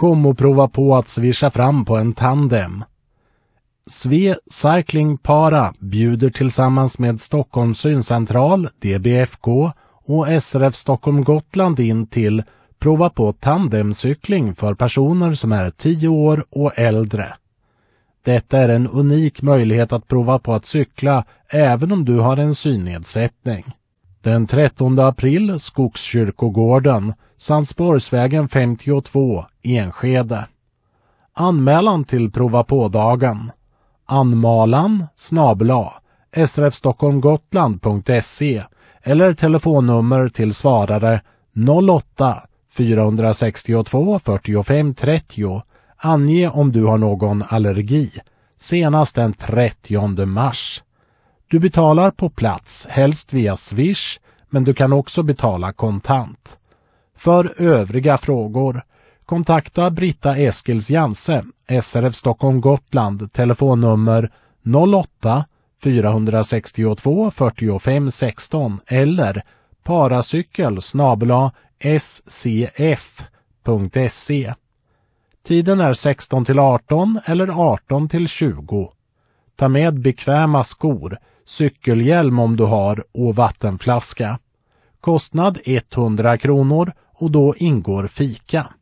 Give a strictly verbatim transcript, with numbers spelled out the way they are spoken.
Kom och prova på att svischa fram på en tandem. Sve Cycling Para bjuder tillsammans med Stockholms syncentral, D B F K och S R F Stockholm Gotland in till prova på tandemcykling för personer som är tio år och äldre. Detta är en unik möjlighet att prova på att cykla även om du har en synnedsättning. Den trettonde april, Skogskyrkogården, Sandsborgsvägen femtiotvå, Enskede. Anmälan till prova på-dagen. Anmalan snabel-a srfstockholmgotland punkt se eller telefonnummer till svarare noll åtta fyra sex två fyrtiofem trettio. Ange om du har någon allergi. Senast den trettionde mars. Du betalar på plats, helst via Swish, men du kan också betala kontant. För övriga frågor, kontakta Britta Eskils Janse, S R F Stockholm Gotland, telefonnummer noll åtta fyra sex två fyrtiofem sexton eller paracykel snabel-a scf punkt se. Tiden är sexton till arton eller arton till tjugo. Ta med bekväma skor, cykelhjälm om du har och vattenflaska. Kostnad hundra kronor och då ingår fika.